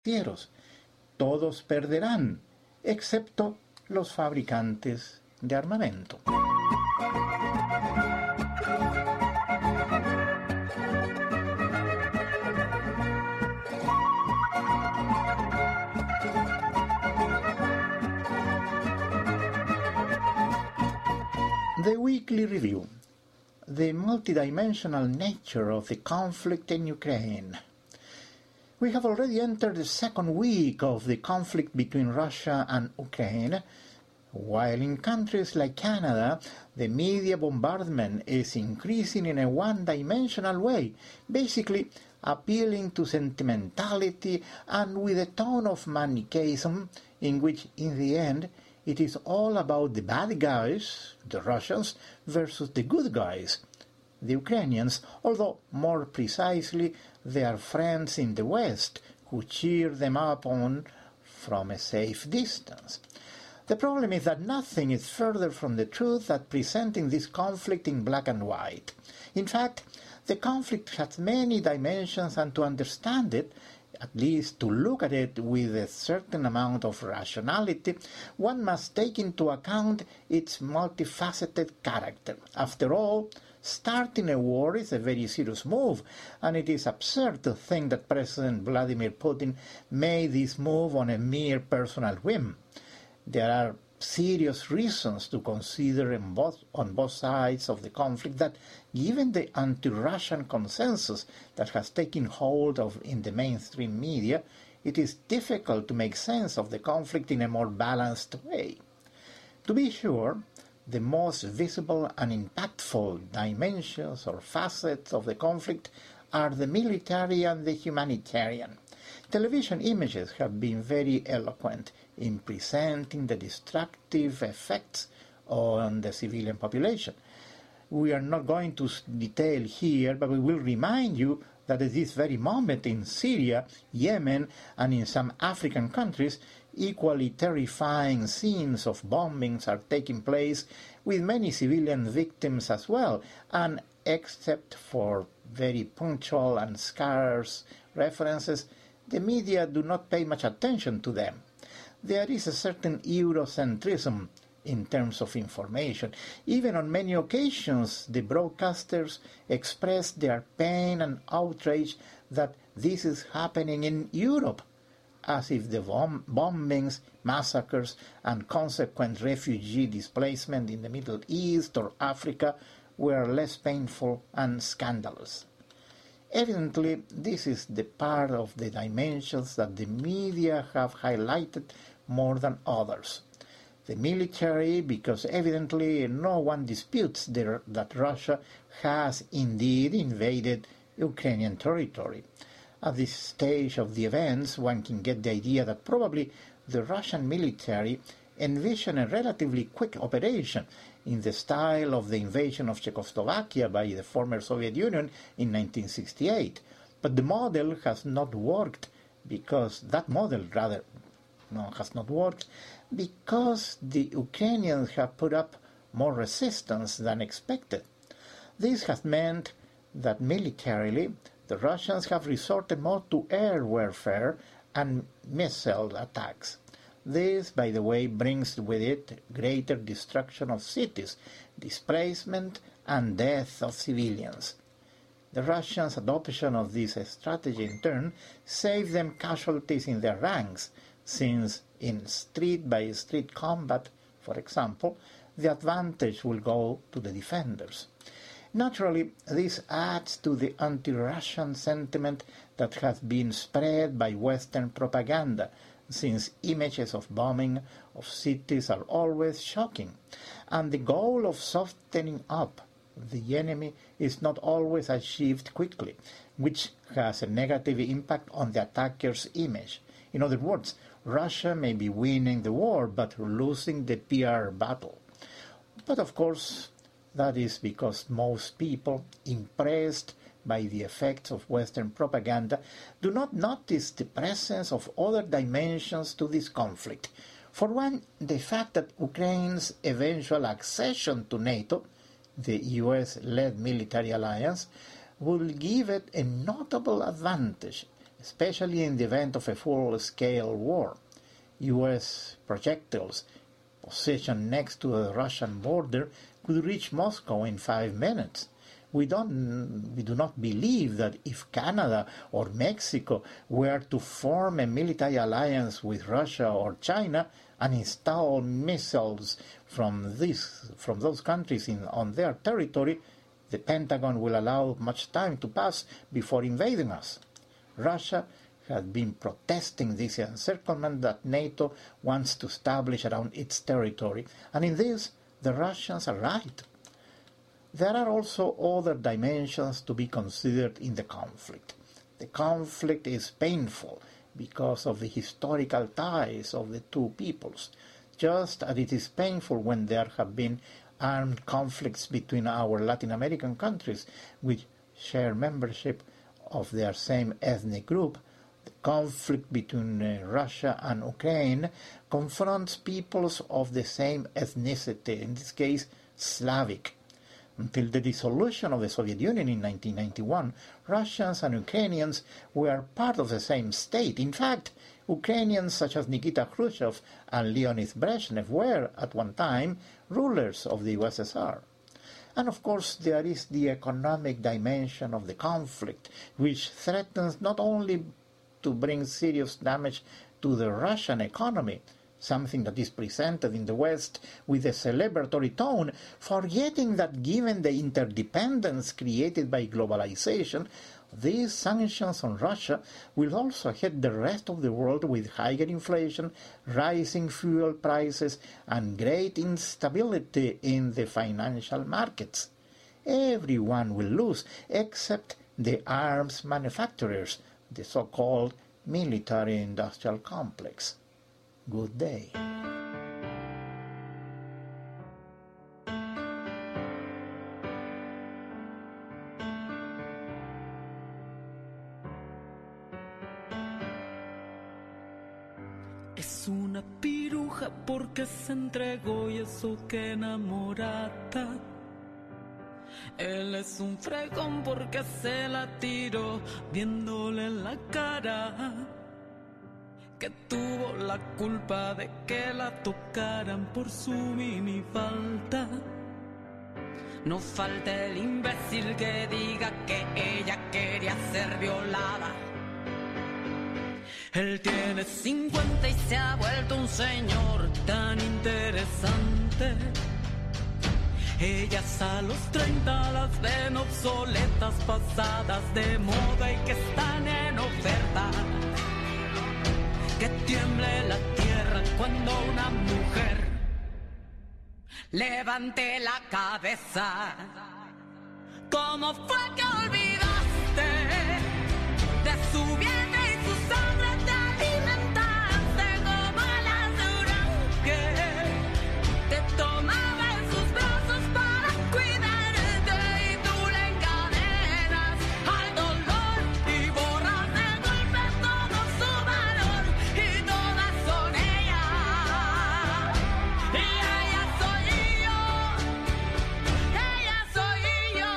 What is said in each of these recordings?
financieros. Todos perderán, excepto los fabricantes de armamento. The Weekly Review. The multidimensional nature of the conflict in Ukraine. We have already entered the second week of the conflict between Russia and Ukraine. While in countries like Canada, the media bombardment is increasing in a one-dimensional way, basically appealing to sentimentality and with a tone of Manichaeism in which, in the end, it is all about the bad guys, the Russians, versus the good guys, the Ukrainians, although more precisely they are friends in the West who cheer them up on from a safe distance. The problem is that nothing is further from the truth than presenting this conflict in black and white. In fact, the conflict has many dimensions, and to understand it, at least to look at it with a certain amount of rationality, one must take into account its multifaceted character. After all, starting a war is a very serious move, and it is absurd to think that President Vladimir Putin made this move on a mere personal whim. There are serious reasons to consider on both sides of the conflict that, given the anti-Russian consensus that has taken hold of in the mainstream media, it is difficult to make sense of the conflict in a more balanced way. To be sure, the most visible and impactful dimensions or facets of the conflict are the military and the humanitarian. Television images have been very eloquent in presenting the destructive effects on the civilian population. We are not going to detail here, but we will remind you that at this very moment in Syria, Yemen, and in some African countries, equally terrifying scenes of bombings are taking place with many civilian victims as well, and except for very punctual and scarce references, the media do not pay much attention to them. There is a certain Eurocentrism in terms of information. Even on many occasions, the broadcasters express their pain and outrage that this is happening in Europe, as if the bombings, massacres, and consequent refugee displacement in the Middle East or Africa were less painful and scandalous. Evidently, this is the part of the dimensions that the media have highlighted more than others. The military, because evidently no one disputes that Russia has indeed invaded Ukrainian territory. At this stage of the events, one can get the idea that probably the Russian military envisioned a relatively quick operation in the style of the invasion of Czechoslovakia by the former Soviet Union in 1968. But the model has not worked because the Ukrainians have put up more resistance than expected. This has meant that militarily the Russians have resorted more to air warfare and missile attacks. This, by the way, brings with it greater destruction of cities, displacement, and death of civilians. The Russians' adoption of this strategy, in turn, saved them casualties in their ranks, since in street-by-street combat, for example, the advantage will go to the defenders. Naturally, this adds to the anti-Russian sentiment that has been spread by Western propaganda, since images of bombing of cities are always shocking, and the goal of softening up the enemy is not always achieved quickly, which has a negative impact on the attacker's image. In other words, Russia may be winning the war, but losing the PR battle. But of course, that is because most people, impressed by the effects of Western propaganda, do not notice the presence of other dimensions to this conflict. For one, the fact that Ukraine's eventual accession to NATO, the US-led military alliance, will give it a notable advantage, especially in the event of a full-scale war. U.S. projectiles positioned next to the Russian border could reach Moscow in 5 minutes. We do not believe that if Canada or Mexico were to form a military alliance with Russia or China and install missiles from those countries on their territory, the Pentagon will allow much time to pass before invading us. Russia has been protesting this encirclement that NATO wants to establish around its territory, and in this the Russians are right. There are also other dimensions to be considered in the conflict. The conflict is painful because of the historical ties of the two peoples, just as it is painful when there have been armed conflicts between our Latin American countries which share membership of their same ethnic group. The conflict between Russia and Ukraine confronts peoples of the same ethnicity, in this case Slavic. Until the dissolution of the Soviet Union in 1991, Russians and Ukrainians were part of the same state. In fact, Ukrainians such as Nikita Khrushchev and Leonid Brezhnev were, at one time, rulers of the USSR. And of course, there is the economic dimension of the conflict, which threatens not only to bring serious damage to the Russian economy, something that is presented in the West with a celebratory tone, forgetting that given the interdependence created by globalization, these sanctions on Russia will also hit the rest of the world with higher inflation, rising fuel prices, and great instability in the financial markets. Everyone will lose except the arms manufacturers, the so-called military-industrial complex. Good day. Es una piruja porque se entregó y eso que enamorada. Él es un fregón porque se la tiró viéndole la cara. Que tuvo la culpa de que la tocaran por su minifalda. No falta el imbécil que diga que ella quería ser violada. Él tiene 50 y se ha vuelto un señor tan interesante. Ellas a los 30 las ven obsoletas, pasadas de moda y que están en oferta. Que tiemble la tierra cuando una mujer levante la cabeza. ¿Cómo fue que olvidaste de su vientre y su sangre te alimentaste como las de un ángel? Te tomaba en sus brazos para cuidarte y tú le encadenas al dolor y borras de golpe todo su valor y todas son ellas. Y ella soy yo, ella soy yo.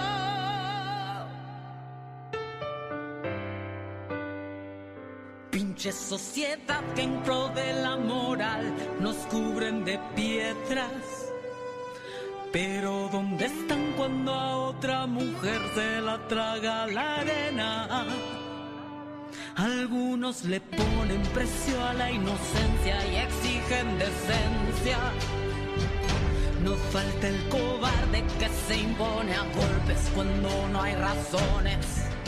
Pinche sociedad que en pro de la moral nos cubren de piedras. Pero ¿dónde están cuando a otra mujer se la traga la arena? Algunos le ponen precio a la inocencia y exigen decencia. No falta el cobarde que se impone a golpes cuando no hay razones.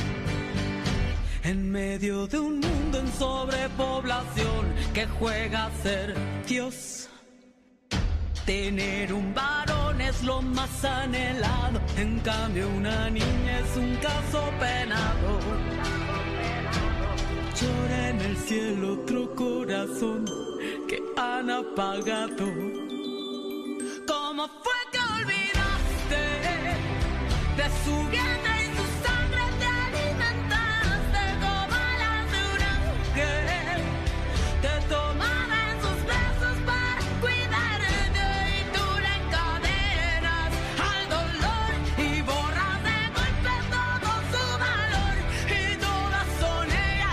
En medio de un mundo en sobrepoblación que juega a ser Dios. Tener un varón es lo más anhelado, en cambio una niña es un caso penado. Llora en el cielo otro corazón que han apagado. ¿Cómo fue que olvidaste de su vientre y su sangre te alimentaste como las de un ángel? Te tomaba en sus brazos para cuidarte y tú le encadenas al dolor y borras de golpe todo su valor y todas son ellas.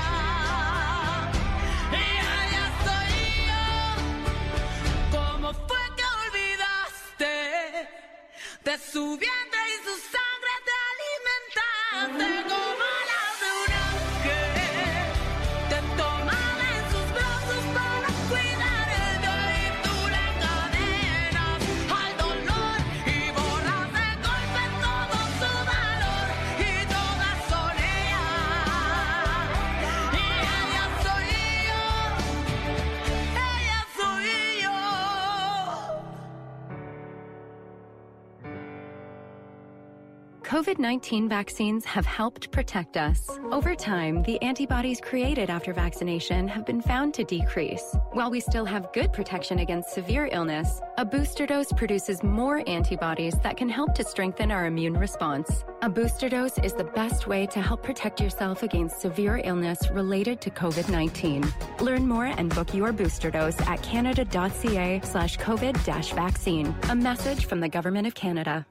COVID-19 vaccines have helped protect us. Over time, the antibodies created after vaccination have been found to decrease. While we still have good protection against severe illness, a booster dose produces more antibodies that can help to strengthen our immune response. A booster dose is the best way to help protect yourself against severe illness related to COVID-19. Learn more and book your booster dose at canada.ca/COVID-vaccine. A message from the Government of Canada.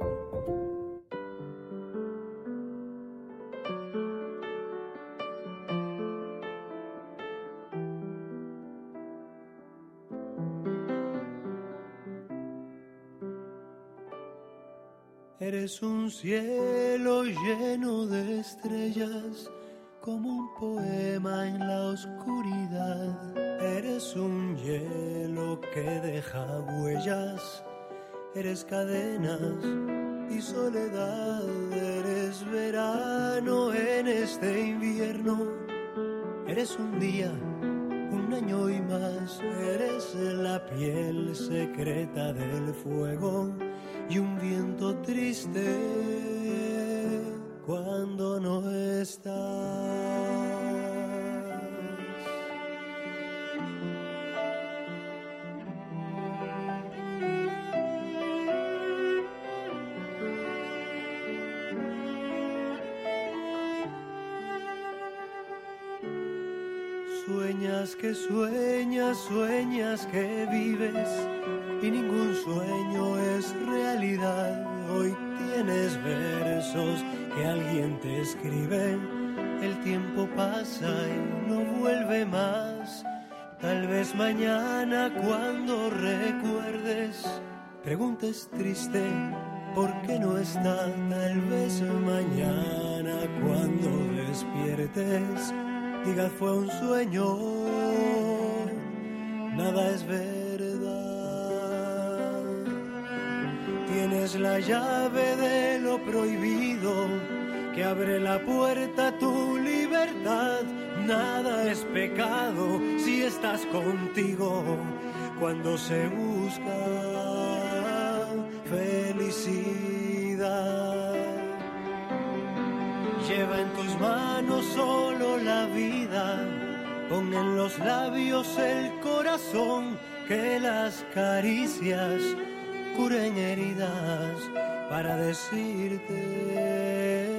Eres un cielo lleno de estrellas, como un poema en la oscuridad. Eres un hielo que deja huellas, eres cadenas y soledad. Eres verano en este invierno, eres un día, un año y más. Eres la piel secreta del fuego y un viento triste cuando no estás. Sueñas que sueñas, sueñas que vives y ningún sueño es realidad. Hoy tienes versos que alguien te escribe. El tiempo pasa y no vuelve más. Tal vez mañana cuando recuerdes, preguntes triste por qué no está. Tal vez mañana cuando despiertes, digas fue un sueño, nada es verdad. Tienes la llave de lo prohibido que abre la puerta a tu libertad. Nada es pecado si estás contigo cuando se busca felicidad. Lleva en tus manos solo la vida, pon en los labios el corazón, que las caricias curen heridas para decirte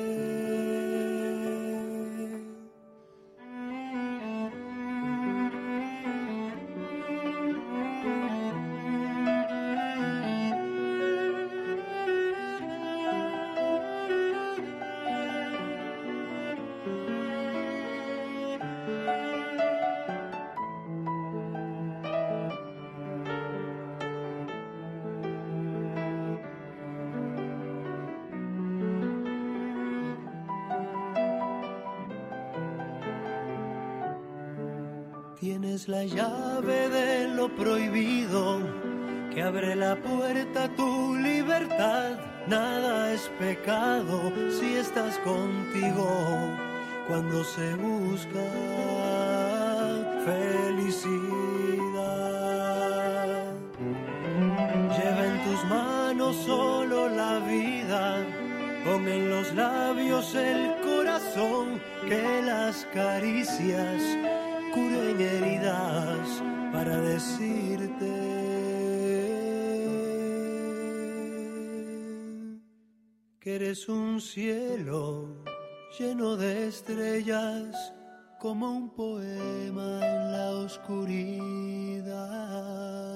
tienes la llave de lo prohibido que abre la puerta a tu libertad. Nada es pecado si estás contigo cuando se busca felicidad. Lleva en tus manos solo la vida, pon en los labios el corazón, que las caricias curen heridas para decirte que eres un cielo lleno de estrellas, como un poema en la oscuridad.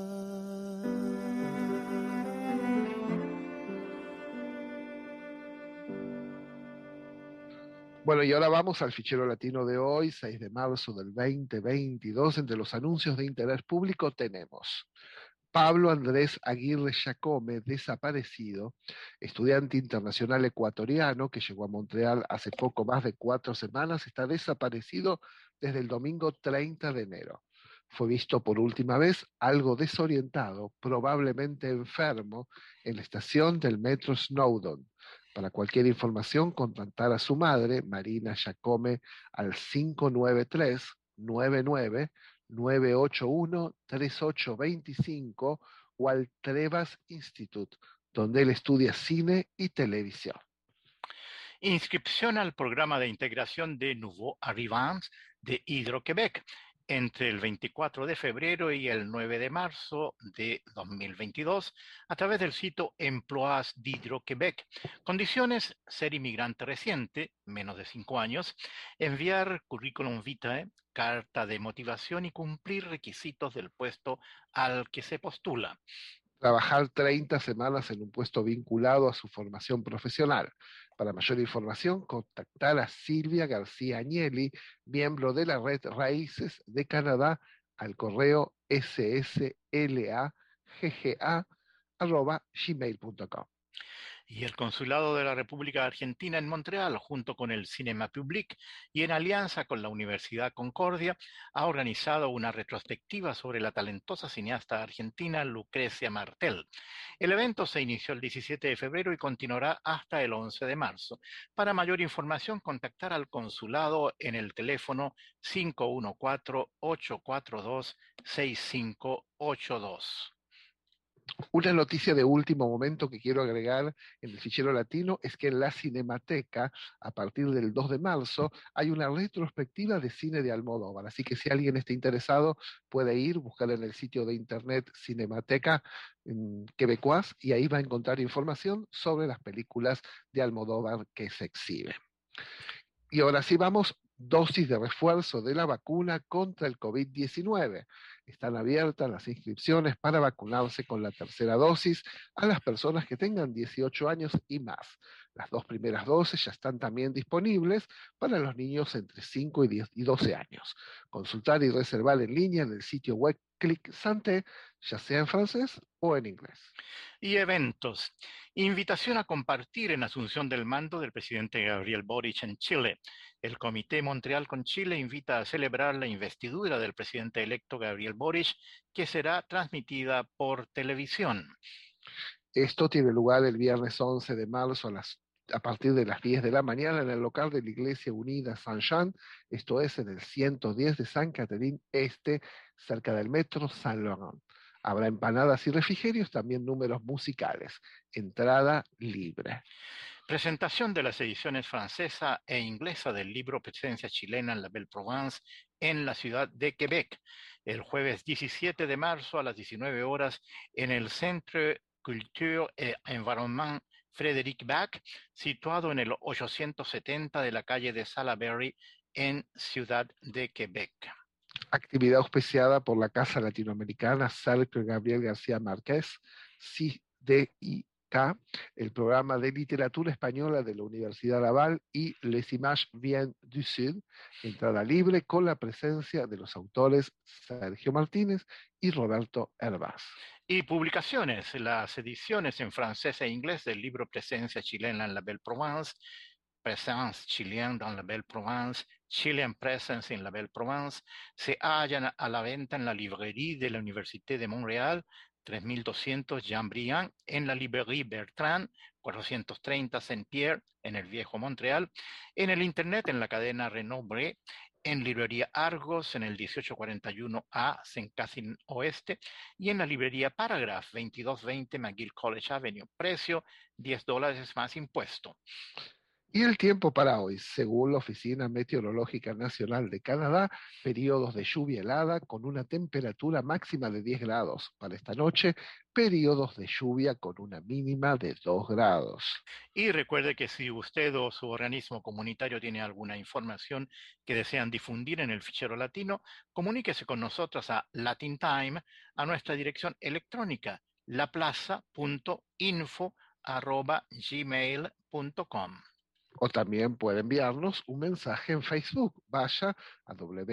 Bueno, y ahora vamos al fichero latino de hoy, 6 de marzo del 2022. Entre los anuncios de interés público tenemos Pablo Andrés Aguirre Jacome, desaparecido, estudiante internacional ecuatoriano que llegó a Montreal hace poco más de 4 semanas, está desaparecido desde el domingo 30 de enero. Fue visto por última vez algo desorientado, probablemente enfermo, en la estación del metro Snowdon. Para cualquier información, contactar a su madre, Marina Jacome, al 593-99-981-3825 o al Trevas Institute, donde él estudia cine y televisión. Inscripción al programa de integración de Nouveaux Arrivants de Hydro-Québec entre el 24 de febrero y el 9 de marzo de 2022 a través del sitio Emplois d'Hydro-Québec. Condiciones: ser inmigrante reciente, menos de 5 años, enviar currículum vitae, carta de motivación y cumplir requisitos del puesto al que se postula. Trabajar 30 semanas en un puesto vinculado a su formación profesional. Para mayor información, contactar a Silvia García Agnelli, miembro de la red Raíces de Canadá, al correo sslagga@gmail.com. Y el Consulado de la República Argentina en Montreal, junto con el Cinema Public y en alianza con la Universidad Concordia, ha organizado una retrospectiva sobre la talentosa cineasta argentina Lucrecia Martel. El evento se inició el 17 de febrero y continuará hasta el 11 de marzo. Para mayor información, contactar al consulado en el teléfono 514-842-6582. Una noticia de último momento que quiero agregar en el fichero latino es que en la Cinemateca, a partir del 2 de marzo, hay una retrospectiva de cine de Almodóvar. Así que si alguien está interesado, puede ir, buscar en el sitio de internet Cinemateca Quebecois y ahí va a encontrar información sobre las películas de Almodóvar que se exhiben. Y ahora sí vamos, dosis de refuerzo de la vacuna contra el COVID-19. Están abiertas las inscripciones para vacunarse con la tercera dosis a las personas que tengan 18 años y más. Las 2 primeras dosis ya están también disponibles para los niños entre 5 y 12 años. Consultar y reservar en línea en el sitio web Clic Santé, ya sea en francés o en inglés. Y eventos. Invitación a compartir en Asunción del Mando del presidente Gabriel Boric en Chile. El Comité Montreal con Chile invita a celebrar la investidura del presidente electo Gabriel Boric, que será transmitida por televisión. Esto tiene lugar el viernes 11 de marzo a partir de las 10 de la mañana en el local de la Iglesia Unida Saint-Jean, esto es en el 110 de San Catherine Este, cerca del metro Saint Laurent. Habrá empanadas y refrigerios, también números musicales. Entrada libre. Presentación de las ediciones francesa e inglesa del libro Presencia chilena en la Belle Province en la ciudad de Quebec, el jueves 17 de marzo a las 19 horas en el Centre Culture et Environnement Frédéric Bach, situado en el 870 de la calle de Salaberry en Ciudad de Quebec. Actividad auspiciada por la Casa Latinoamericana Cercle Gabriel García Márquez, CIDIK, el programa de literatura española de la Universidad Laval y Les Images Viennent du Sud, entrada libre con la presencia de los autores Sergio Martínez y Roberto Hervás. Y publicaciones, las ediciones en francés e inglés del libro Presencia chilena en la Belle Province, Présence chilienne dans la Belle Province, Chilean Presence in la Belle Province, se hallan a la venta en la librería de la Université de Montréal, 3200 Jean-Briand, en la Librairie Bertrand, 430 Saint-Pierre, en el Viejo Montreal, en el Internet en la cadena Renaud-Bré, en librería Argos, en el 1841A, Saint-Catherine Oeste, y en la librería Paragraph, 2220 McGill College Avenue. Precio, $10 más impuesto. Y el tiempo para hoy, según la Oficina Meteorológica Nacional de Canadá, periodos de lluvia helada con una temperatura máxima de 10 grados. Para esta noche, periodos de lluvia con una mínima de 2 grados. Y recuerde que si usted o su organismo comunitario tiene alguna información que desean difundir en el fichero latino, comuníquese con nosotros a LatinTime a nuestra dirección electrónica laplaza.info@gmail.com. O también puede enviarnos un mensaje en Facebook. Vaya a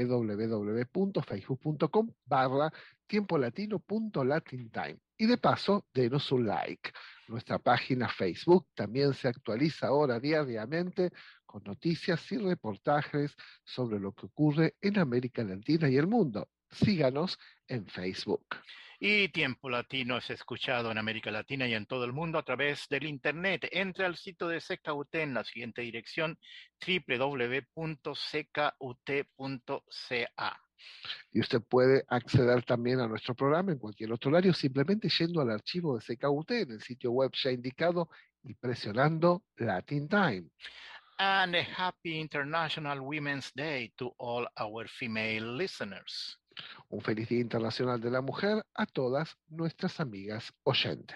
www.facebook.com/tiempolatino.latintime. Y de paso, denos un like. Nuestra página Facebook también se actualiza ahora diariamente con noticias y reportajes sobre lo que ocurre en América Latina y el mundo. Síganos en Facebook. Y Tiempo Latino es escuchado en América Latina y en todo el mundo a través del Internet. Entre al sitio de CKUT en la siguiente dirección: www.ckut.ca. Y usted puede acceder también a nuestro programa en cualquier otro horario simplemente yendo al archivo de CKUT en el sitio web ya indicado y presionando Latin Time. And a happy International Women's Day to all our female listeners. Un feliz Día Internacional de la Mujer a todas nuestras amigas oyentes.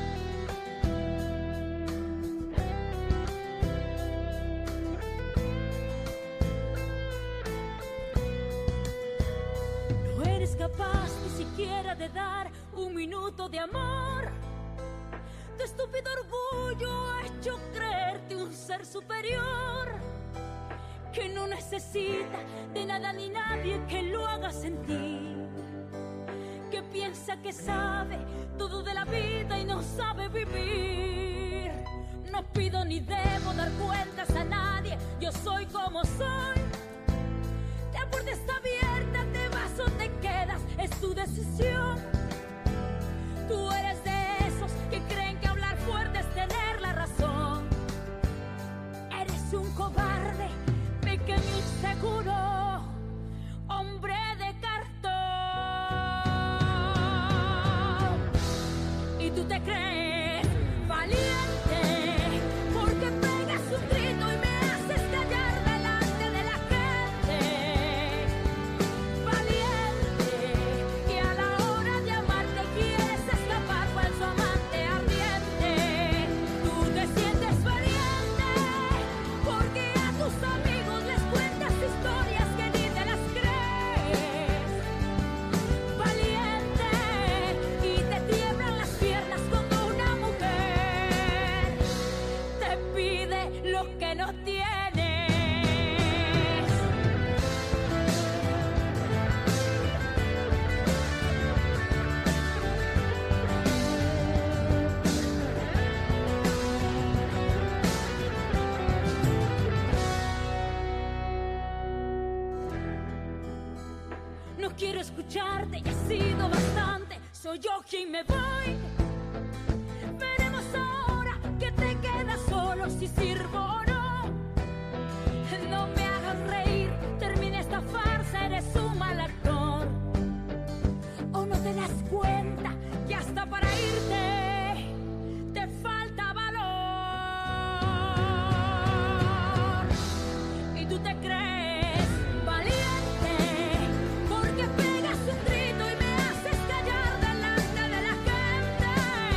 No eres capaz ni siquiera de dar un minuto de amor. Tu estúpido orgullo ha hecho creerte un ser superior, que no necesita de nada ni nadie que lo haga sentir, que piensa que sabe todo de la vida y no sabe vivir. No pido ni debo dar cuentas a nadie, yo soy como soy. La puerta está abierta, te vas o te quedas, es tu decisión. Tú eres de esos que creen que hablar fuerte es tener la razón. Eres un cobarde, pequeño inseguro, hombre de cartón. Y tú te crees valiente porque pegas un grito y me haces callar delante de la gente. Valiente que a la hora de amarte quieres escapar, falso amante ardiente. Tú te sientes valiente porque a tus amigos les cuentas historias que ni te las crees. Valiente y te tiemblan las piernas cuando una mujer te pide lo que no tienes. No quiero escucharte, ya ha sido bastante. Soy yo quien me voy. Veremos ahora que te quedas solo, si sirvo o no. No me hagas reír, termina esta farsa, eres un mal actor. ¿O no te das cuenta que hasta para irte te falta valor? Y tú te crees valiente porque pegas un grito y me haces callar delante de la gente.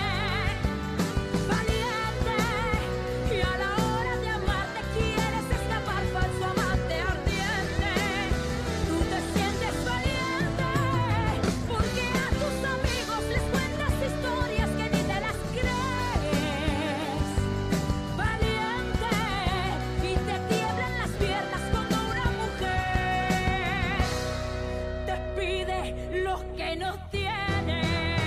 Valiente y a la hora de amarte quieres escapar, falso amante ardiente. Tú te sientes valiente porque a tus amigos les cuentas historias que ni te las crees. Valiente y te tiemblan las piernas cuando una mujer te pide lo que no tienes.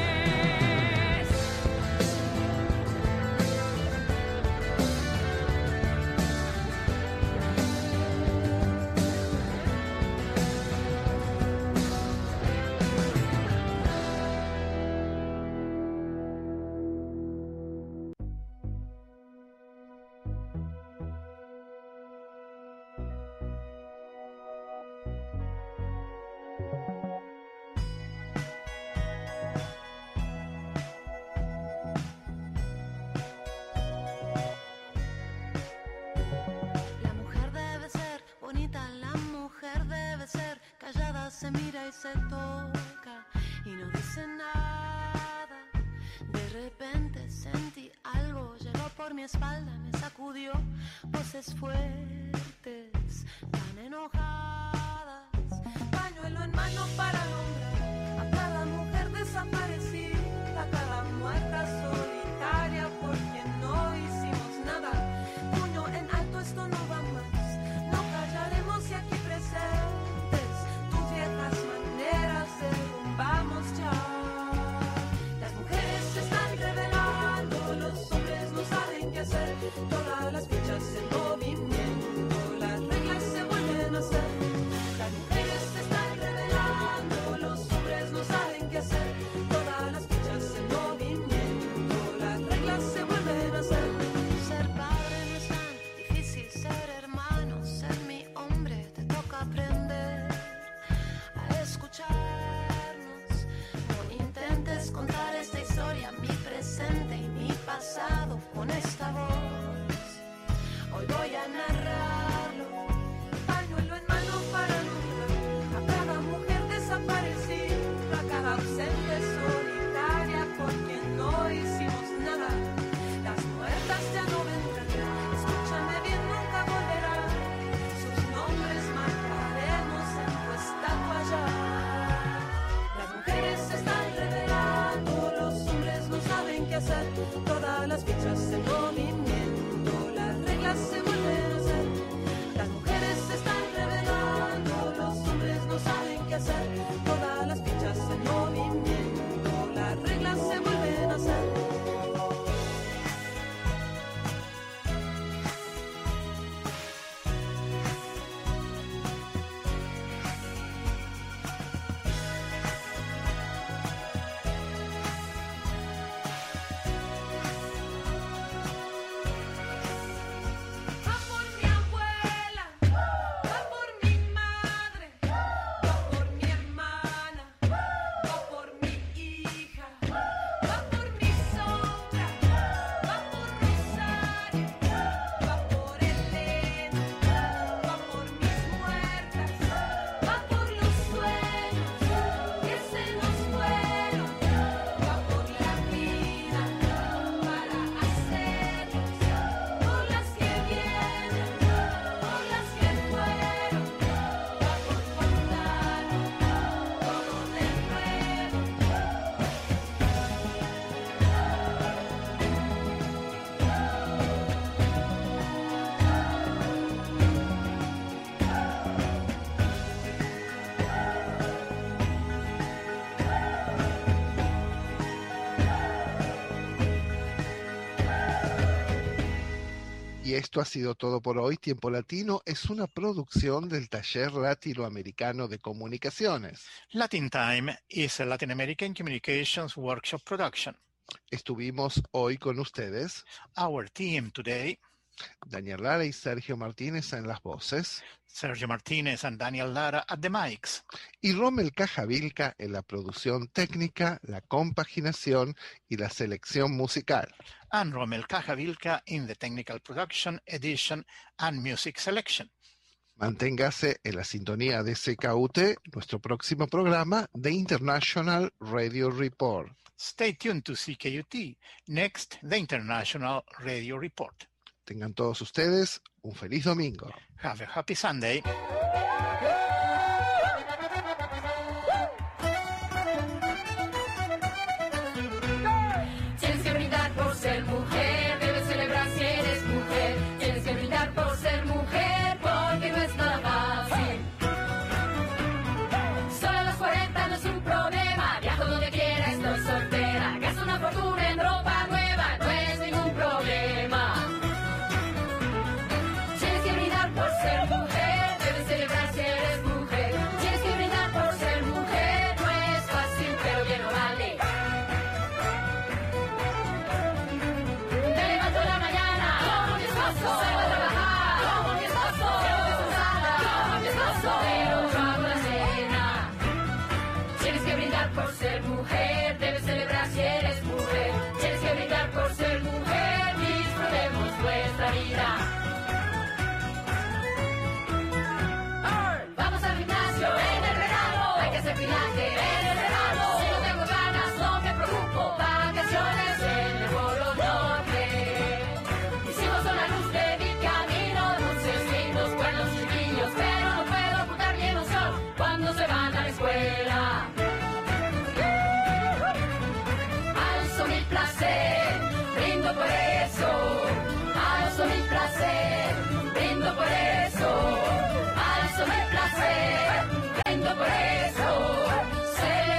La mujer debe ser bonita, la mujer debe ser callada, se mira y se toca y no dice nada. De repente sentí algo, llegó por mi espalda, me sacudió, voces fuertes, tan enojadas. Pañuelo en mano para nombrar a cada mujer desaparecida, a cada muerta solitaria por quien no hicimos nada. Puño en alto, esto no va más, no callaremos y aquí presentes tus viejas maneras de vamos ya. Las mujeres se están revelando, los hombres no saben qué hacer, todas las fichas en movimiento, las reglas se vuelven a hacer. Las mujeres se están revelando, que hacer. Todas las fichas en movimiento, las reglas se vuelven a hacer. Y esto ha sido todo por hoy. Tiempo Latino es una producción del Taller Latinoamericano de Comunicaciones. Latin Time is a Latin American Communications Workshop production. Estuvimos hoy con ustedes Our team today, Daniel Lara y Sergio Martínez en las voces, Sergio Martinez and Daniel Lara at the mics, y Rommel Cajavilca en la producción técnica, la compaginación y la selección musical. and Rommel Cajavilca in the technical production, edition, and music selection. Manténgase en la sintonía de CKUT, nuestro próximo programa, The International Radio Report. Stay tuned to CKUT. Next, the International Radio Report. Tengan todos ustedes un feliz domingo. Have a happy Sunday. Tienes que brindar por ser mujer, debes celebrar si eres mujer. Tienes que brindar por ser mujer, porque no es nada fácil. Solo a los 40 no es un problema, viajo donde quiera, estoy soltera. Gasto una fortuna en ropa nueva, no es ningún problema. Tienes que brindar por ser mujer, debes celebrar si eres mujer. Tienes que brindar por ser mujer, no es fácil, pero bien lo vale. Me levanto en la mañana, como mi esposo, salgo a trabajar, como mi esposo, llevo descansada, como mi esposo, pero yo hago la cena. Tienes que brindar por ser mujer, debes celebrar si eres mujer. Tienes que brindar por ser mujer, disfrutemos nuestra vida. Vamos al gimnasio en el verano, hay que hacer pilates en el verano. Si no tengo ganas, no me preocupo, vacaciones en el Polo Norte. Mis hijos son la luz de mi camino, dulces, lindos, buenos chiquillos, pero no puedo ocultar mi emoción cuando se van a la escuela. Alzo mi placer, brindo por eso. Alzo mi placer, brindo por eso. Alzo mi placer, brindo por eso.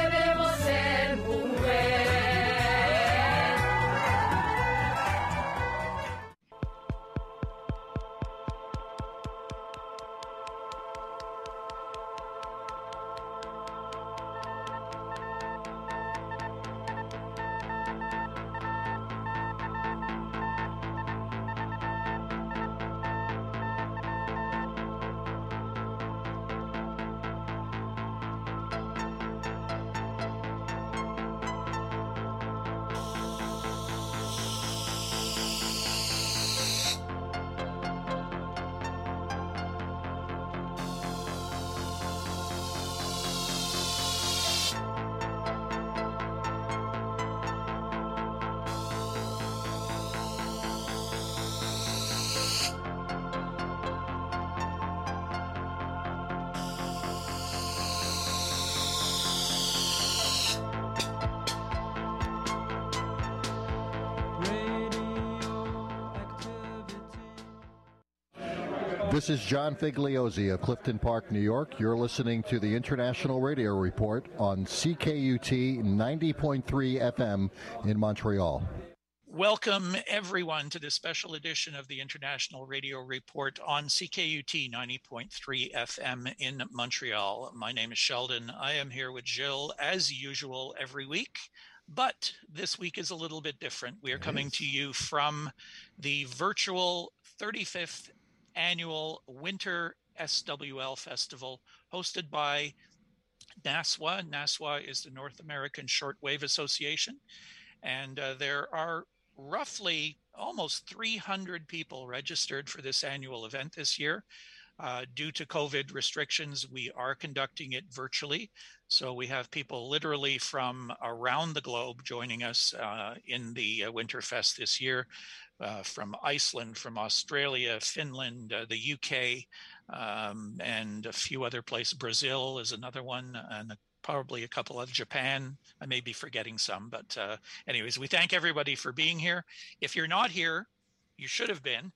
This is John Figliozzi of Clifton Park, New York. You're listening to the International Radio Report on CKUT 90.3 FM in Montreal. Welcome, everyone, to this special edition of the International Radio Report on CKUT 90.3 FM in Montreal. My name is Sheldon. I am here with Jill, as usual, every week. But this week is a little bit different. We are coming to you from the virtual 35th Annual Winter SWL Festival hosted by NASWA. NASWA is the North American Shortwave Association. And there are roughly almost 300 people registered for this annual event this year. Due to COVID restrictions, we are conducting it virtually. So we have people literally from around the globe joining us in the Winterfest this year, from Iceland, from Australia, Finland, the UK, and a few other places. Brazil is another one, and probably a couple of Japan. I may be forgetting some, but anyways, we thank everybody for being here. If you're not here, you should have been.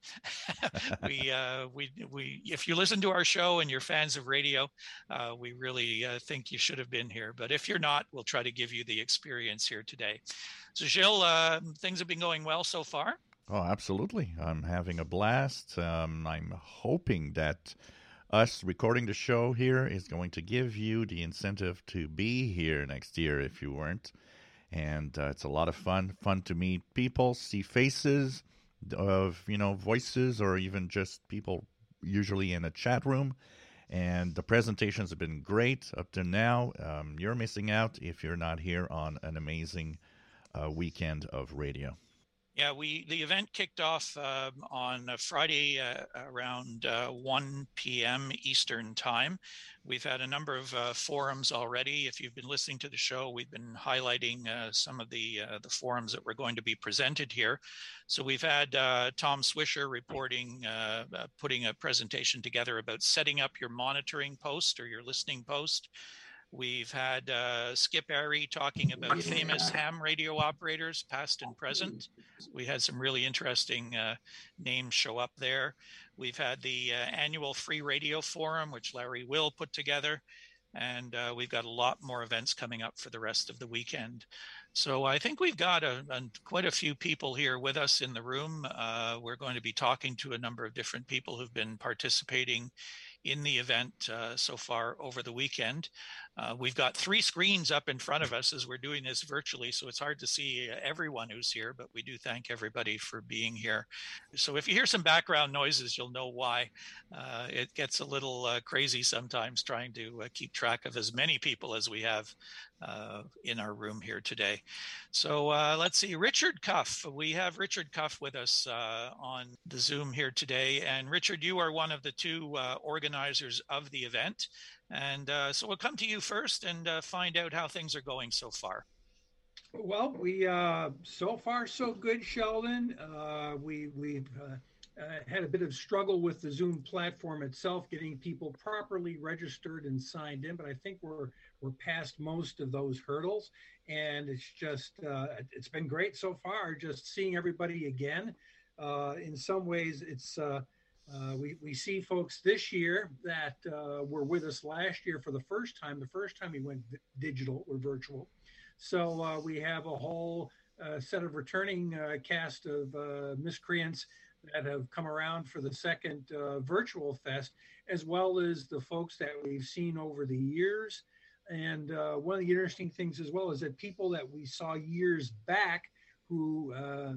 If you listen to our show and you're fans of radio, we really think you should have been here. But if you're not, we'll try to give you the experience here today. So, Gilles, things have been going well so far? Oh, absolutely. I'm having a blast. I'm hoping that us recording the show here is going to give you the incentive to be here next year if you weren't. And it's a lot of fun to meet people, see faces of, voices, or even just people usually in a chat room. And the presentations have been great up to now. You're missing out if you're not here on an amazing weekend of radio. Yeah, the event kicked off on Friday around 1 p.m. Eastern Time. We've had a number of forums already. If you've been listening to the show, we've been highlighting some of the forums that were going to be presented here. So we've had Tom Swisher reporting, putting a presentation together about setting up your monitoring post or your listening post. We've had Skip Airy talking about famous ham radio operators, past and present. We had some really interesting names show up there. We've had the annual Free Radio Forum, which Larry Will put together. And we've got a lot more events coming up for the rest of the weekend. So I think we've got quite a few people here with us in the room. We're going to be talking to a number of different people who've been participating in the event so far over the weekend. We've got 3 screens up in front of us as we're doing this virtually, so it's hard to see everyone who's here, but we do thank everybody for being here. So if you hear some background noises, you'll know why. It gets a little crazy sometimes trying to keep track of as many people as we have in our room here today. So let's see, Richard Cuff. We have Richard Cuff with us on the Zoom here today. And Richard, you are one of the 2 organizers of the event. And so we'll come to you first and find out how things are going so far. Well, we so far so good, Sheldon. We've had a bit of struggle with the Zoom platform itself, getting people properly registered and signed in, but I think we're past most of those hurdles, and it's just it's been great so far. Just seeing everybody again. In some ways, it's we see folks this year that were with us last year for the first time. The first time we went digital or virtual. So we have a whole set of returning cast of miscreants that have come around for the second virtual fest, as well as the folks that we've seen over the years. And one of the interesting things as well is that people that we saw years back who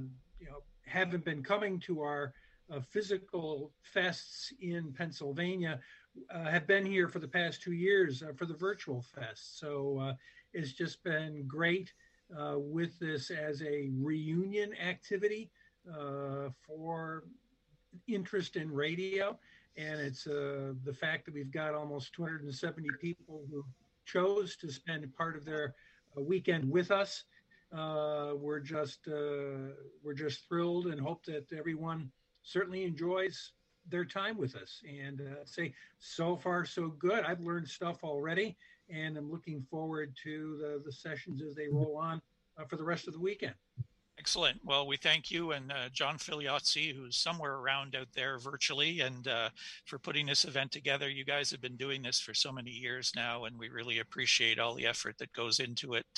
haven't been coming to our physical fests in Pennsylvania have been here for the past 2 years for the virtual fest. So it's just been great with this as a reunion activity for interest in radio. And it's the fact that we've got almost 270 people who chose to spend part of their weekend with us. We're just thrilled and hope that everyone certainly enjoys their time with us. And say, so far so good. I've learned stuff already, and I'm looking forward to the sessions as they roll on for the rest of the weekend. Excellent. Well, we thank you and John Filiozzi, who's somewhere around out there virtually, and for putting this event together. You guys have been doing this for so many years now, and we really appreciate all the effort that goes into it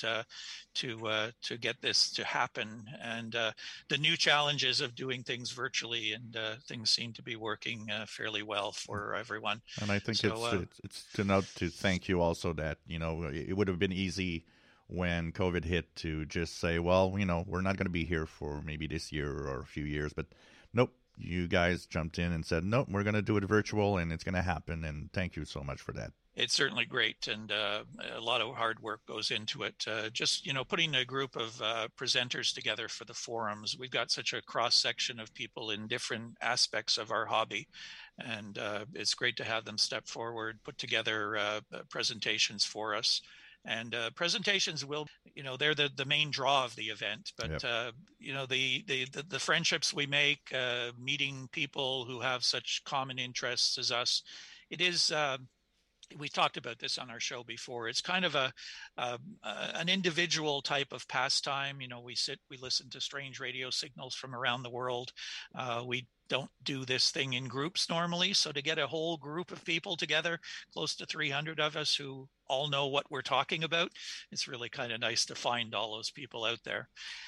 to get this to happen. And the new challenges of doing things virtually, and things seem to be working fairly well for everyone. And I think it's to note to thank you also that, you know, it would have been easy when COVID hit to just say, well, you know, we're not going to be here for maybe this year or a few years. But nope, you guys jumped in and said, nope, we're going to do it virtual and it's going to happen. And thank you so much for that. It's certainly great, and a lot of hard work goes into it. Just, you know, putting a group of presenters together for the forums. We've got such a cross-section of people in different aspects of our hobby, and it's great to have them step forward, put together presentations for us. And presentations will, you know, they're the main draw of the event. But, yep. You know, the friendships we make, meeting people who have such common interests as us, it is, we talked about this on our show before. It's kind of an individual type of pastime. You know, we listen to strange radio signals from around the world. We don't do this thing in groups normally. So to get a whole group of people together, close to 300 of us who all know what we're talking about, it's really kind of nice to find all those people out there.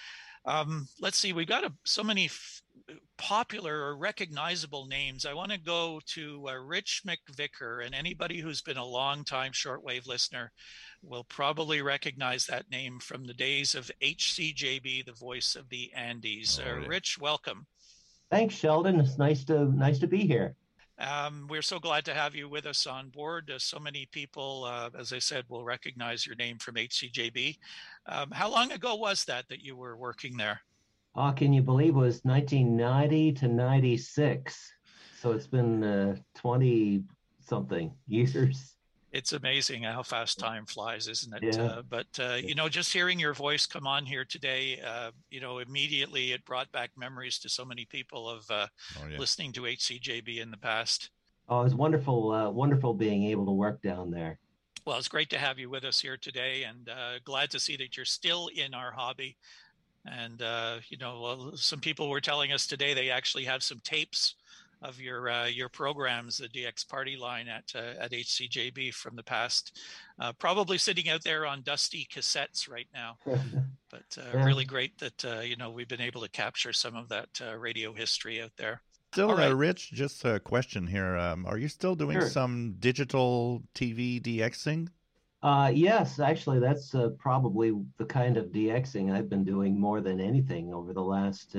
Let's see, we've got so many popular or recognizable names. I want to go to Rich McVicker, and anybody who's been a long time shortwave listener will probably recognize that name from the days of HCJB, the voice of the Andes. Rich, welcome. Thanks, Sheldon. It's nice to be here. We're so glad to have you with us on board. So many people, as I said, will recognize your name from HCJB. How long ago was that you were working there? Oh, can you believe it was 1990 to 96? So it's been 20-something years. It's amazing how fast time flies, isn't it? Yeah. You know, just hearing your voice come on here today, you know, immediately it brought back memories to so many people of listening to HCJB in the past. Oh, it was wonderful, wonderful being able to work down there. Well, it's great to have you with us here today, and glad to see that you're still in our hobby. And, you know, some people were telling us today they actually have some tapes of your programs, the DX Party line at HCJB from the past, probably sitting out there on dusty cassettes right now. But really great that you know, we've been able to capture some of that radio history out there. Still, Rich, just a question here. Are you still doing some digital TV DXing? Yes, actually, that's probably the kind of DXing I've been doing more than anything over the last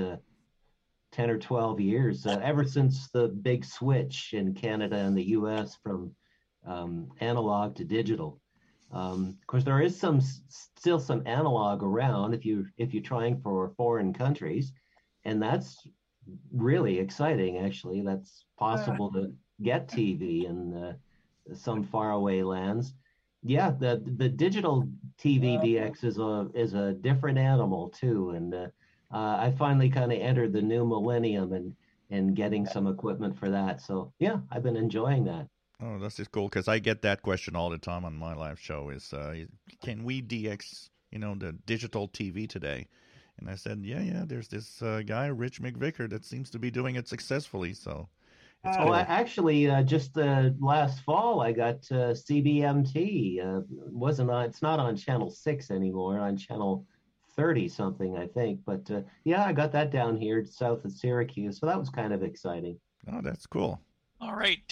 10 or 12 years, ever since the big switch in Canada and the US from analog to digital. Of course, there is still some analog around if you're trying for foreign countries, and that's really exciting. Actually, that's possible to get TV in some faraway lands. Yeah, the digital TV DX is a different animal too, and I finally kind of entered the new millennium and getting some equipment for that. So yeah, I've been enjoying that. Oh, that's just cool, because I get that question all the time on my live show is, can we DX, you know, the digital TV today? And I said, yeah, there's this guy, Rich McVicker, that seems to be doing it successfully. So it's cool. Actually, just last fall, I got CBMT. It's not on Channel 6 anymore, on Channel 30 something, I think. But yeah, I got that down here south of Syracuse. So that was kind of exciting. Oh, that's cool. All right.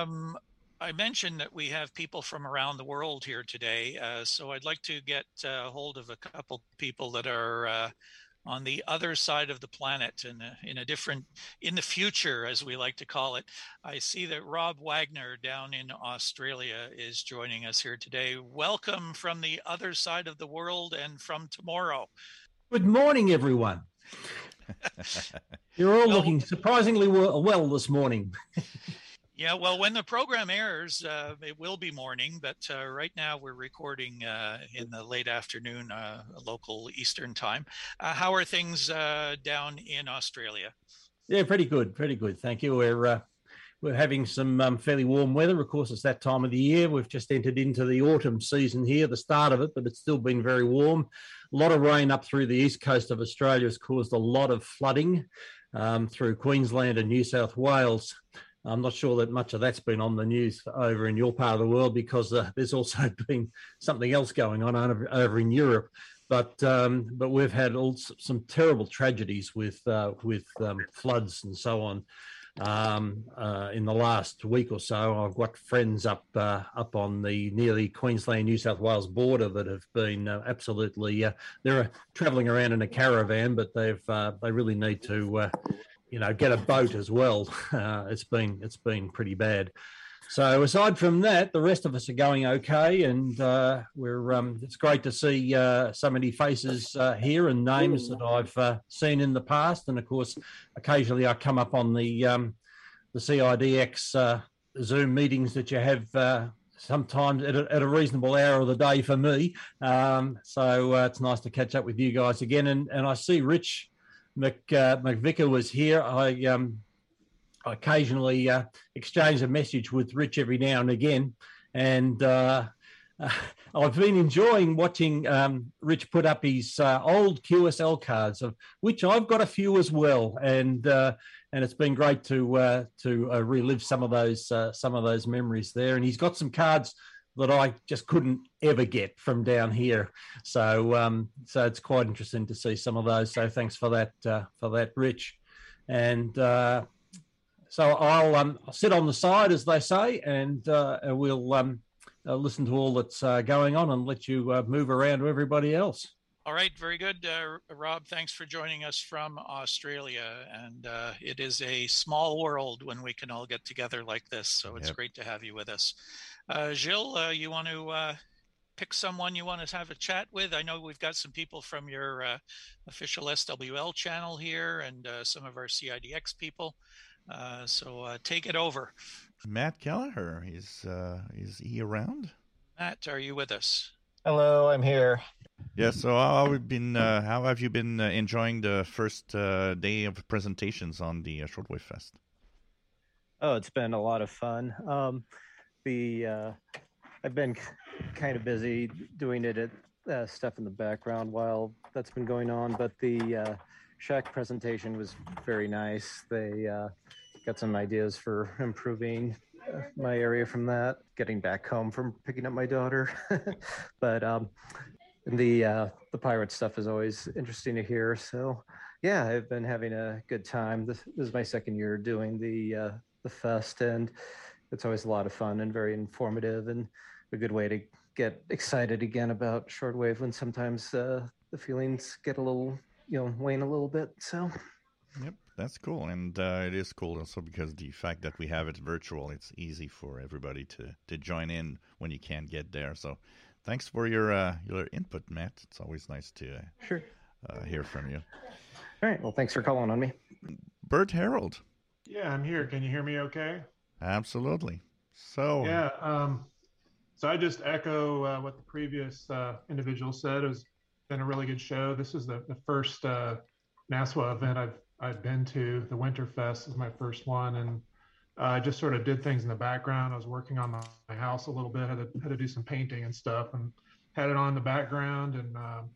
I mentioned that we have people from around the world here today. So I'd like to get hold of a couple people that are on the other side of the planet and in the future, as we like to call it. I see that Rob Wagner down in Australia is joining us here today. Welcome from the other side of the world and from tomorrow. Good morning, everyone. You're all looking surprisingly well this morning. Yeah, well, when the program airs, it will be morning, but right now we're recording in the late afternoon, local Eastern time. How are things down in Australia? Yeah, pretty good. Thank you. we're having some fairly warm weather. Of course, it's that time of the year. We've just entered into the autumn season here, the start of it, but it's still been very warm. A lot of rain up through the east coast of Australia has caused a lot of flooding through Queensland and New South Wales. I'm not sure that much of that's been on the news over in your part of the world, because there's also been something else going on over in Europe. But we've had some terrible tragedies with floods and so on in the last week or so. I've got friends up on the near the Queensland New South Wales border that have been absolutely they're travelling around in a caravan, but they really need to get a boat as well. It's been pretty bad. So aside from that, the rest of us are going okay, and it's great to see so many faces here and names that I've seen in the past. And of course, occasionally I come up on the CIDX Zoom meetings that you have sometimes at a reasonable hour of the day for me. So it's nice to catch up with you guys again. And I see Rich McVicker was here. I occasionally exchange a message with Rich every now and again, and I've been enjoying watching Rich put up his old QSL cards, of which I've got a few as well, and it's been great to relive some of those memories there. And he's got some cards that I just couldn't ever get from down here, so it's quite interesting to see some of those. So thanks for that, Rich. And so I'll sit on the side, as they say, and we'll listen to all that's going on and let you move around to everybody else. All right, very good. Rob, thanks for joining us from Australia. And it is a small world when we can all get together like this, so it's great to have you with us. Gilles, you want to pick someone you want to have a chat with? I know we've got some people from your official SWL channel here, and some of our CIDX people. So take it over. Matt Kelleher, is he around? Matt, are you with us? Hello, I'm here. Yeah, so how have you been enjoying the first day of presentations on the Shortwave Fest? Oh, it's been a lot of fun. I've been kind of busy doing stuff in the background while that's been going on, but the Shack presentation was very nice. They got some ideas for improving my area from that, getting back home from picking up my daughter. But the pirate stuff is always interesting to hear. So yeah, I've been having a good time. This is my second year doing the fest, and it's always a lot of fun and very informative, and a good way to get excited again about shortwave when sometimes the feelings get a little, wane a little bit. So yep, that's cool. And it is cool also because the fact that we have it virtual, it's easy for everybody to join in when you can't get there. So thanks for your input, Matt. It's always nice to hear from you. All right, well, thanks for calling on me. Bert Harold. Yeah, I'm here. Can you hear me okay? Absolutely. So yeah, so I just echo what the previous individual said. It's been a really good show. This is the first NASWA event I've been to. The Winterfest is my first one, and I just sort of did things in the background. I was working on my house a little bit, had to do some painting and stuff, and had it on in the background. And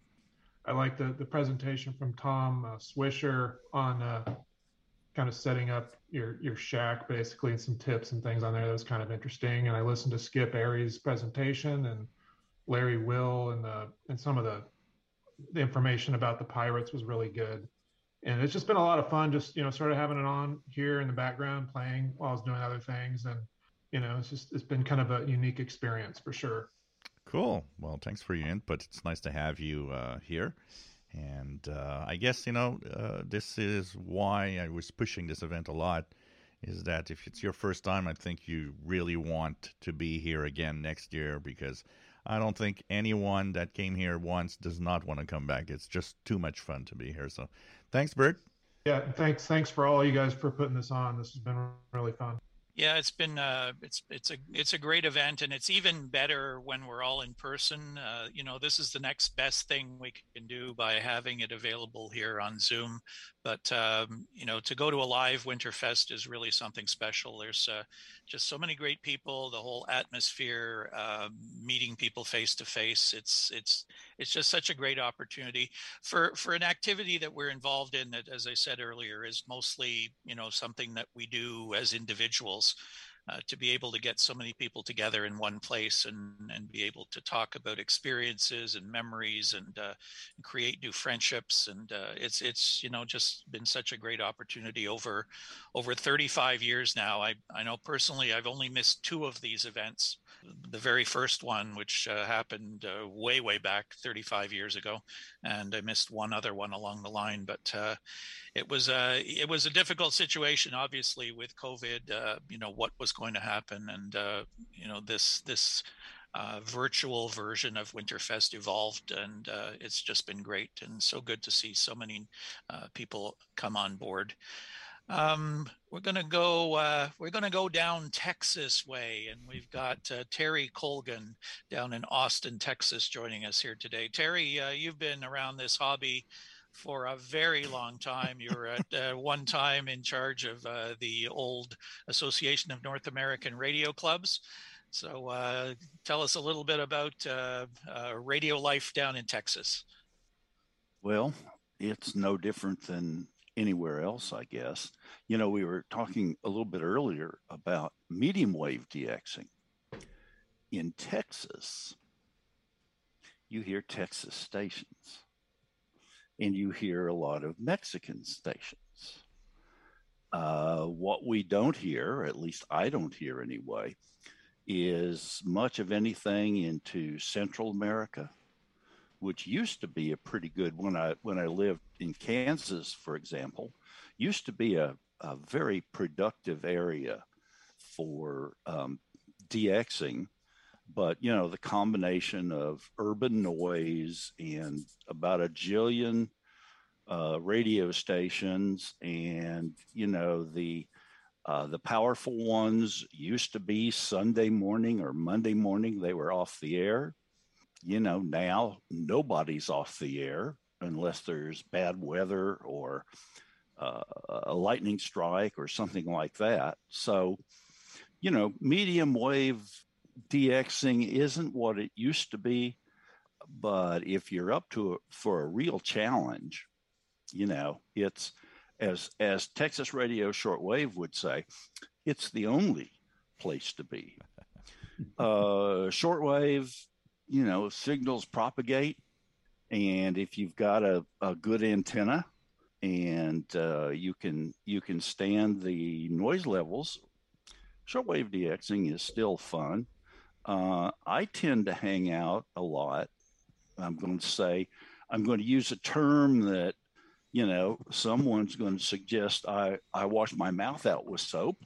I like the presentation from Tom Swisher on kind of setting up your shack basically, and some tips and things on there. That was kind of interesting. And I listened to Skip Airy's presentation and Larry Will, and some of the information about the pirates was really good. And it's just been a lot of fun, just, sort of having it on here in the background, playing while I was doing other things. And, it's been kind of a unique experience for sure. Cool. Well, thanks for your input. It's nice to have you here. And I guess, this is why I was pushing this event a lot, is that if it's your first time, I think you really want to be here again next year, because I don't think anyone that came here once does not want to come back. It's just too much fun to be here. So thanks, Bert. Yeah, thanks for all you guys for putting this on. This has been really fun. Yeah, it's been it's a great event, and it's even better when we're all in person. This is the next best thing we can do by having it available here on Zoom. But, to go to a live Winterfest is really something special. There's just so many great people, the whole atmosphere, meeting people face to face. It's just such a great opportunity for an activity that we're involved in that, as I said earlier, is mostly, something that we do as individuals. To be able to get so many people together in one place and be able to talk about experiences and memories and create new friendships. And it's just been such a great opportunity over 35 years now. I know personally I've only missed 2 of these events. The very first one, which happened way back 35 years ago, and I missed one other one along the line. But it was a difficult situation, obviously, with COVID. What was going to happen, and this virtual version of Winterfest evolved, and it's just been great, and so good to see so many people come on board. We're gonna go down Texas way, and we've got Terry Colgan down in Austin, Texas, joining us here today. Terry, you've been around this hobby for a very long time. You were at one time in charge of the old Association of North American Radio Clubs. So tell us a little bit about radio life down in Texas. Well, it's no different than anywhere else, I guess. We were talking a little bit earlier about medium wave DXing. In Texas, you hear Texas stations, and you hear a lot of Mexican stations. What we don't hear, at least I don't hear anyway, is much of anything into Central America, which used to be a pretty good, when I lived in Kansas, for example, used to be a very productive area for DXing. But, the combination of urban noise and about a jillion radio stations, and, the powerful ones used to be Sunday morning or Monday morning, they were off the air. Now nobody's off the air unless there's bad weather or a lightning strike or something like that. So, medium wave DXing isn't what it used to be, but if you're up to it for a real challenge, it's as Texas Radio Shortwave would say, it's the only place to be. Shortwave, signals propagate, and if you've got a good antenna and you can stand the noise levels, shortwave DXing is still fun. I tend to hang out a lot. I'm going to use a term that, someone's going to suggest I wash my mouth out with soap.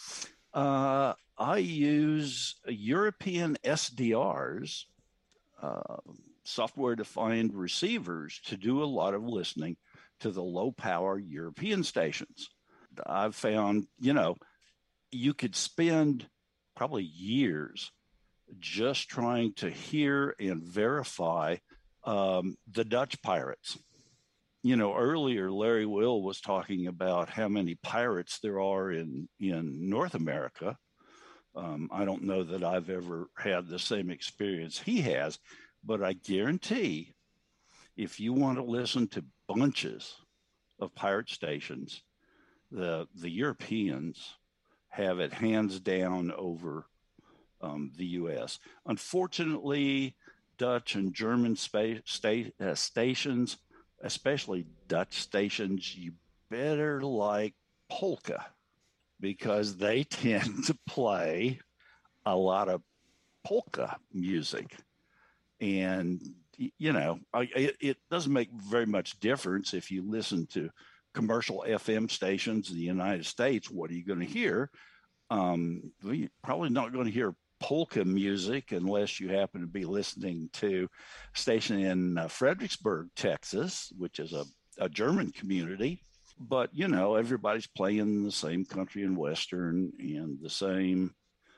I use European SDRs, software-defined receivers, to do a lot of listening to the low-power European stations. I've found, you could spend probably years just trying to hear and verify the Dutch pirates. Earlier Larry Will was talking about how many pirates there are in North America. I don't know that I've ever had the same experience he has, but I guarantee if you want to listen to bunches of pirate stations, the Europeans have it hands down over the U.S. Unfortunately, Dutch and German stations, especially Dutch stations, you better like polka, because they tend to play a lot of polka music. And, it doesn't make very much difference if you listen to commercial FM stations in the United States. What are you going to hear? You're probably not going to hear polka music unless you happen to be listening to a station in Fredericksburg, Texas, which is a German community. But, everybody's playing the same country and Western and the same,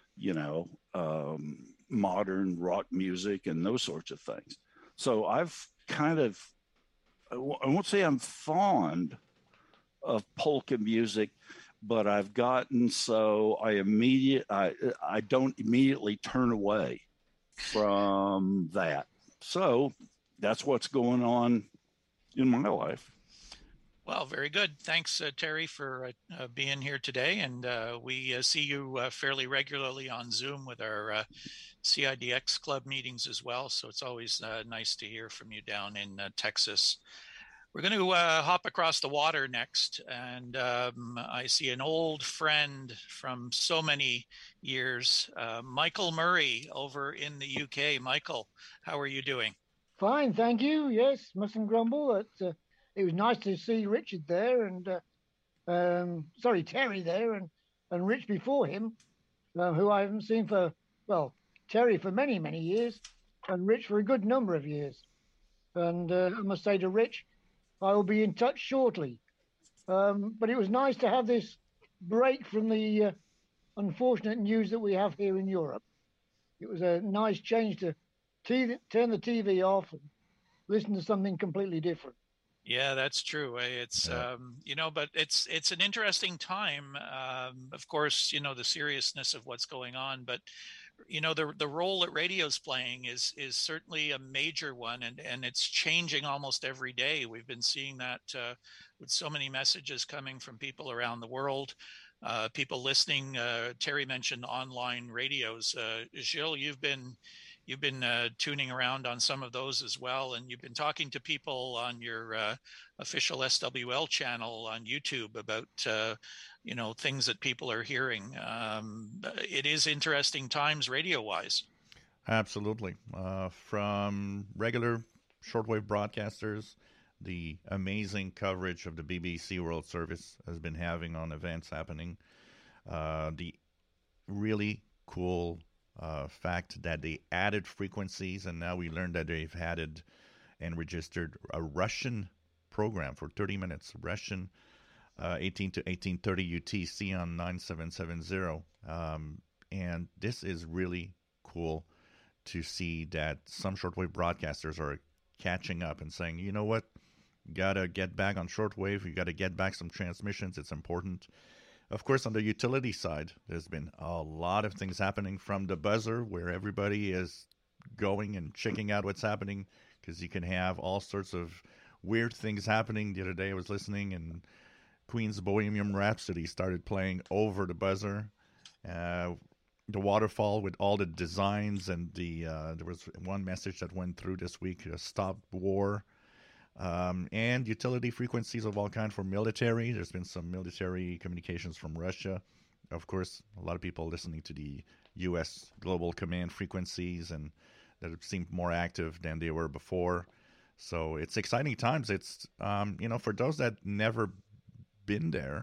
modern rock music and those sorts of things. So I've kind of, I won't say I'm fond of polka music, but I've gotten so I don't immediately turn away from that. So that's what's going on in my life. Well, very good. Thanks, Terry, for being here today. And we see you fairly regularly on Zoom with our CIDX Club meetings as well. So it's always nice to hear from you down in Texas. We're going to hop across the water next. And I see an old friend from so many years, Michael Murray over in the UK. Michael, how are you doing? Fine, thank you. Yes, mustn't grumble. It was nice to see Richard there and, Terry there and Rich before him, who I haven't seen Terry for many, many years and Rich for a good number of years. And I must say to Rich, I will be in touch shortly. But it was nice to have this break from the unfortunate news that we have here in Europe. It was a nice change to turn the TV off and listen to something completely different. Yeah, that's true. It's, but it's an interesting time. Of course, the seriousness of what's going on, but, the role that radio's playing is certainly a major one, and it's changing almost every day. We've been seeing that with so many messages coming from people around the world, people listening. Terry mentioned online radios. Gilles, you've been tuning around on some of those as well, and you've been talking to people on your official SWL channel on YouTube about things that people are hearing. It is interesting times radio-wise. Absolutely. From regular shortwave broadcasters, the amazing coverage of the BBC World Service has been having on events happening, the really cool fact that they added frequencies, and now we learned that they've added and registered a Russian program for 30 minutes, Russian 18 to 1830 UTC on 9770. And this is really cool to see that some shortwave broadcasters are catching up and saying, you know what, gotta get back on shortwave, you gotta get back some transmissions, it's important. Of course, on the utility side, there's been a lot of things happening from the buzzer where everybody is going and checking out what's happening, because you can have all sorts of weird things happening. The other day I was listening and Queen's Bohemian Rhapsody started playing over the buzzer. The waterfall with all the designs, and there was one message that went through this week, stop war. And utility frequencies of all kinds for military. There's been some military communications from Russia. Of course, a lot of people listening to the U.S. Global Command frequencies, and that seem more active than they were before. So it's exciting times. It's, for those that never been there,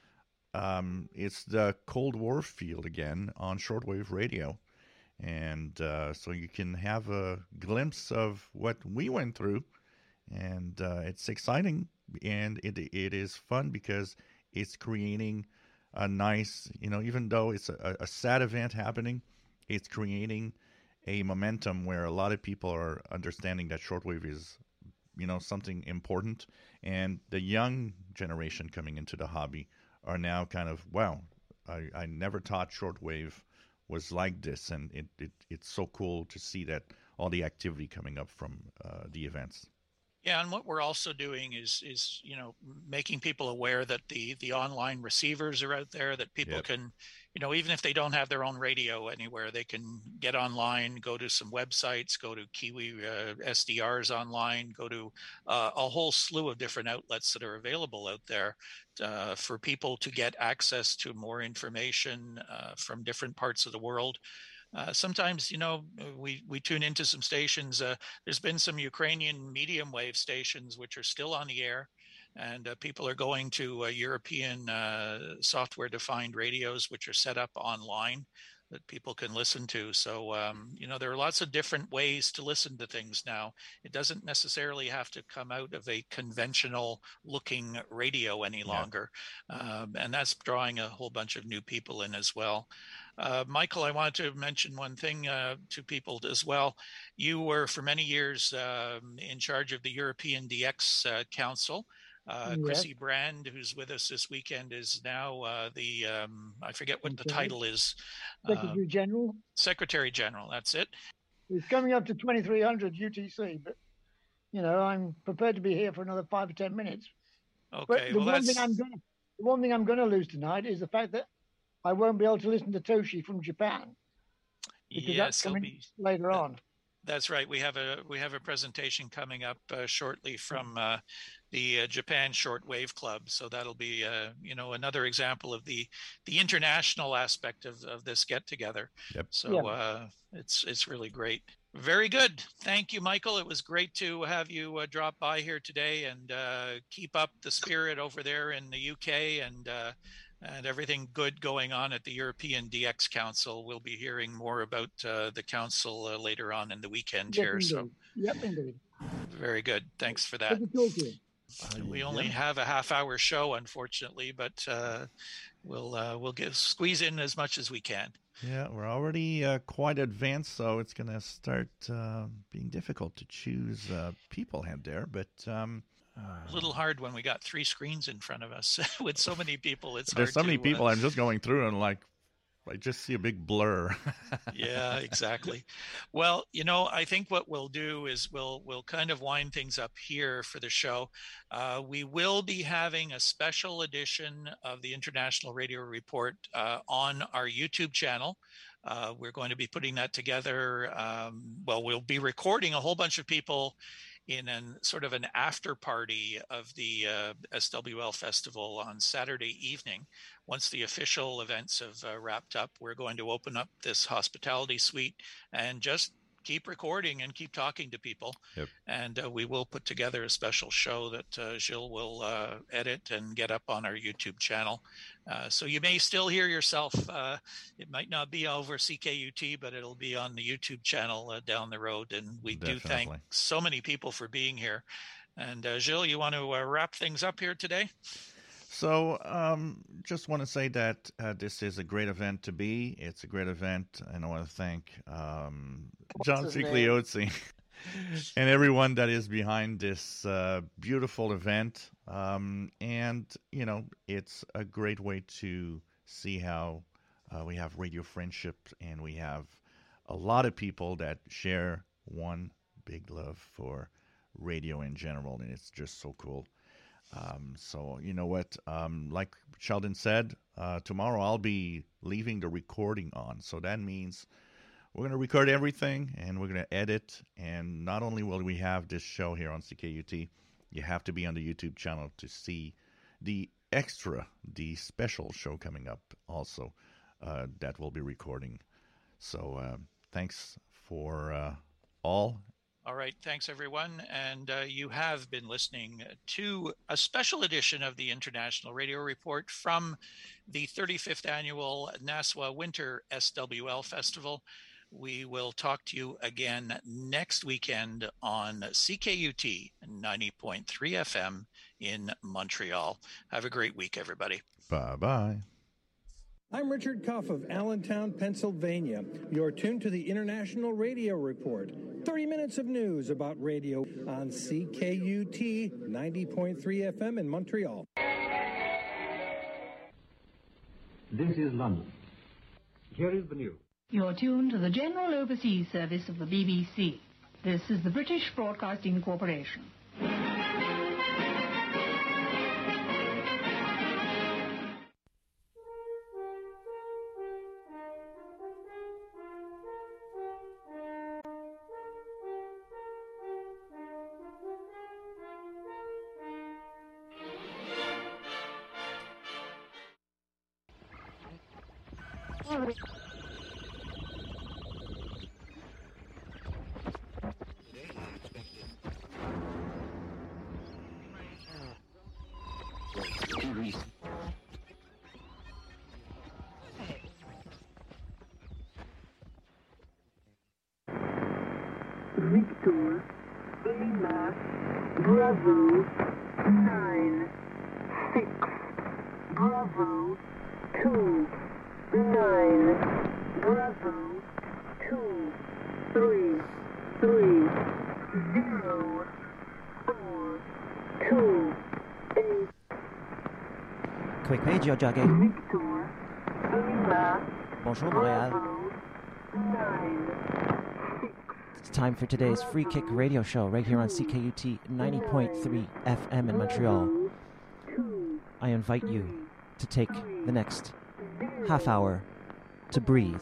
it's the Cold War field again on shortwave radio. And so you can have a glimpse of what we went through. And it's exciting, and it is fun because it's creating a nice, even though it's a sad event happening, it's creating a momentum where a lot of people are understanding that shortwave is, something important. And the young generation coming into the hobby are now kind of, wow, I never thought shortwave was like this. And it's so cool to see that all the activity coming up from the events. Yeah, and what we're also doing is making people aware that the online receivers are out there, that people can, even if they don't have their own radio anywhere, they can get online, go to some websites, go to Kiwi SDRs online, go to a whole slew of different outlets that are available out there for people to get access to more information from different parts of the world. Sometimes, we tune into some stations. There's been some Ukrainian medium wave stations which are still on the air, and people are going to European software-defined radios which are set up online that people can listen to. So, there are lots of different ways to listen to things now. It doesn't necessarily have to come out of a conventional looking radio any longer. And that's drawing a whole bunch of new people in as well. Michael, I wanted to mention one thing to people as well. You were for many years in charge of the European DX Council. Chrissy Brand, who's with us this weekend, is now I forget what the title is. Secretary General. Secretary General, that's it. It's coming up to 2300 UTC, but I'm prepared to be here for another 5 or 10 minutes. Okay, but the one thing I'm going to lose tonight is the fact that I won't be able to listen to Toshi from Japan, because that's coming later on. That's right. We have a presentation coming up shortly from the Japan Shortwave Club. So that'll be another example of the international aspect of this get together. Yep. So it's really great. Very good. Thank you, Michael. It was great to have you drop by here today, and keep up the spirit over there in the UK, and everything good going on at the European DX Council. We'll be hearing more about the council later on in the weekend here. Indeed. So, yep, indeed. Very good. Thanks for that. Good to talk to you. We only have a half-hour show, unfortunately, but we'll squeeze in as much as we can. Yeah, we're already quite advanced, so it's going to start being difficult to choose people out there. But a little hard when we got 3 screens in front of us with so many people. There's so many people. I'm just going through and I just see a big blur. Yeah, exactly. Well, I think what we'll do is we'll kind of wind things up here for the show. We will be having a special edition of the International Radio Report on our YouTube channel. We're going to be putting that together. We'll be recording a whole bunch of people in sort of an after party of the SWL Festival on Saturday evening. Once the official events have wrapped up, we're going to open up this hospitality suite and just keep recording and keep talking to people. Yep. And we will put together a special show that Gilles will edit and get up on our YouTube channel. So you may still hear yourself. It might not be over CKUT, but it'll be on the YouTube channel down the road. And we do thank so many people for being here. And Gilles, you want to wrap things up here today? So just want to say that this is a great event to be. It's a great event, and I want to thank John Cigliozzi and everyone that is behind this beautiful event. And, it's a great way to see how we have radio friendship, and we have a lot of people that share one big love for radio in general, and it's just so cool. So you know what, like Sheldon said, tomorrow I'll be leaving the recording on. So that means we're going to record everything and we're going to edit. And not only will we have this show here on CKUT, you have to be on the YouTube channel to see the special show coming up also that we'll be recording. So thanks for all. All right. Thanks, everyone. And you have been listening to a special edition of the International Radio Report from the 35th Annual NASWA Winter SWL Festival. We will talk to you again next weekend on CKUT 90.3 FM in Montreal. Have a great week, everybody. Bye-bye. I'm Richard Cuff of Allentown, Pennsylvania. You're tuned to the International Radio Report. 30 minutes of news about radio on CKUT 90.3 FM in Montreal. This is London. Here is the news. You're tuned to the General Overseas Service of the BBC. This is the British Broadcasting Corporation. Victor, Lima, Bravo, 9, 6, Bravo, 2, 9, Bravo, 2, 3, 0, 4, 2, 8, Quick page, yo jockey. Bonjour, Montréal. It's time for today's Free Kick radio show right here on CKUT 90.3 FM in Montreal. I invite you to take the next half hour to breathe.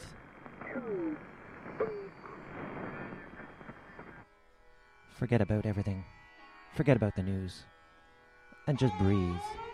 Forget about everything. Forget about the news. And just breathe.